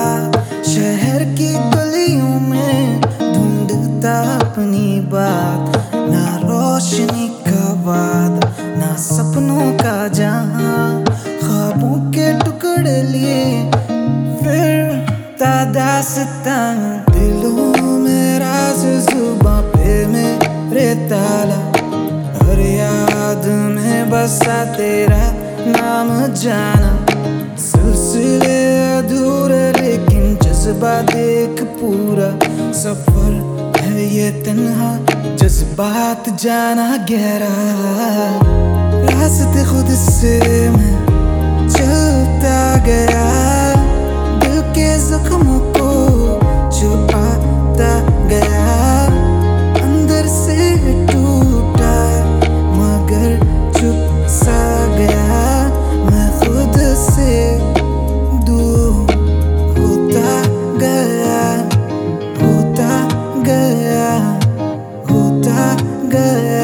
शहर की गलियों में ढूंढता अपनी बात, ना रोशनी का वादा, ना सपनों का जहां, ख्वाबों के टुकड़े लिए फिरता दास्तां, दिलों में राज जुबां पे मेरे ताला, हर याद में बसा तेरा नाम जाना, सिलसिले अधूरे लेकिन जज्बा देख पूरा, सफर है ये तन्हा जज्बात जाना गहरा, रास्ते खुद से मैं चलता गया, दिल के जख्मों को छुपाता गया, अंदर से टूटा मगर चुप सा गया, मैं खुद से दूर होता गया, होता गया, होता गया।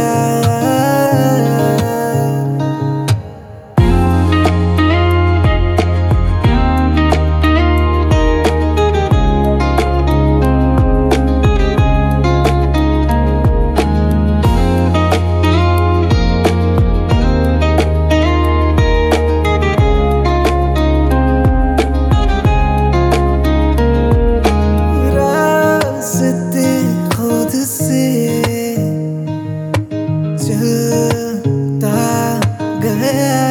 चलता गया,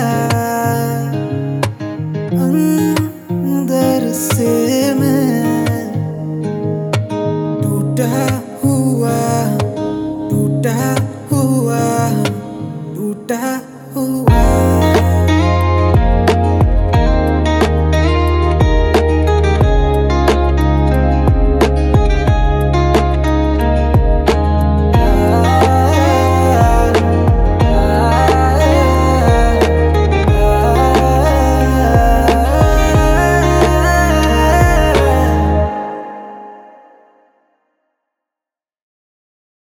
अंदर से मैं टूटा हुआ, टूटा हुआ, टूटा हुआ।